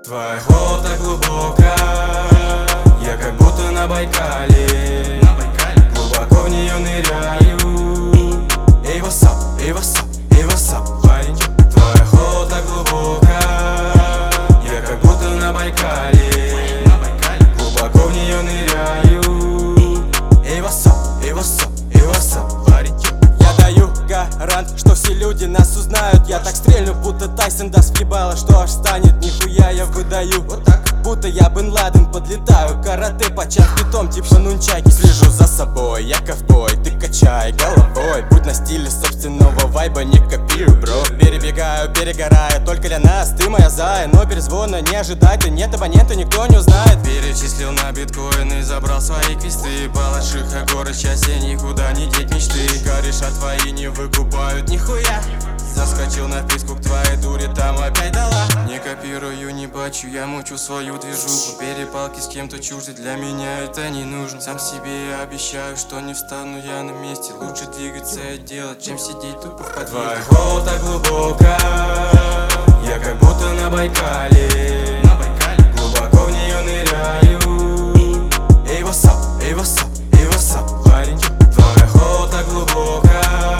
Твоя охота глубока, я как будто на Байкале. Глубоко в нее ныряю. Эй, what's up, эй, what's up, эй, what's up, парень. Твоя охота глубока, я как будто на Байкале. Глубоко в нее ныряю. Эй, what's up, эй, what's up, эй, what's up, парень. Я даю гарант, что все люди нас узнают. Я так стрельну, будто Тайсон даст въебало, что аж станет. Нихуя я выдаю, вот так, будто я Бен Ладен. Подлетаю, карате по питом, типа нунчаки. Слежу за собой, я ковбой, ты качай головой. Будь на стиле собственного вайба, не копируй, бро. Перебегаю, перегораю, только для нас, ты моя зая. Но перезвона не ожидай, ты нет абонента, никто не узнает. Перечислил на биткоины, забрал свои квесты. Балашиха, горы счастья, никуда не деть мечты. Кореша твои не выкупают нихуя. Заскочил на фейсбук, твоей дуре там опять дала. Не копирую, не бачу, я мучу свою движуху. Перепалки с кем-то чужды, для меня это не нужно. Сам себе обещаю, что не встану я на месте. Лучше двигаться и делать, чем сидеть тупо в подъезде. Твоя охота глубока, я как будто на Байкале. Глубоко в нее ныряю. Эй, what's up, эй, what's up, эй, what's up, парень. Твоя охота глубока,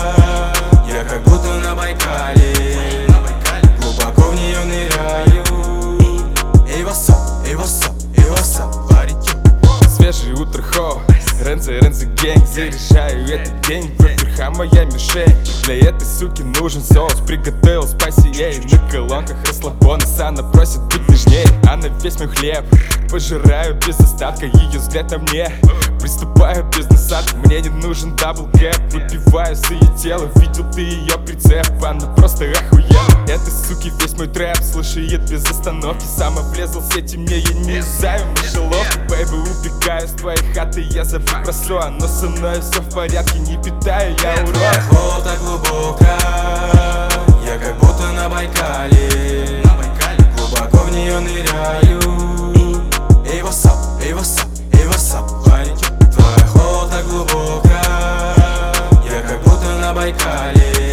я как будто на Байкале. Глубоко в нее ныряю. Эй, what's up, эй, what's up, эй, what's up, парень. Свежий утро хоу, Рензе гэнг. Заряжаю этот день, проверха моя мишень. Для этой суки нужен соус, приготовил спайси ей. На колонках расслабон, она просит быть нежней. Она весь мой хлеб, пожираю без остатка. Ее взгляд на мне, приступаю без насадки. Мне не нужен дабл кэп, выпиваю за ее тело. Видел ты ее прицеп, она просто охуенна. Этой суки весь мой трэп слушает без остановки. Сама влезла в сети, мне я не юзаю мышеловку. Бэйби, убегаю с твоей хаты, я забыл про сон. Но со мной все в порядке, не питаю я урон. Твоя охота глубока, я как будто на Байкале. Глубоко в нее ныряю. Эй, what's up, эй, what's up, эй, what's up, парень. Твоя охота глубока, я как будто на Байкале.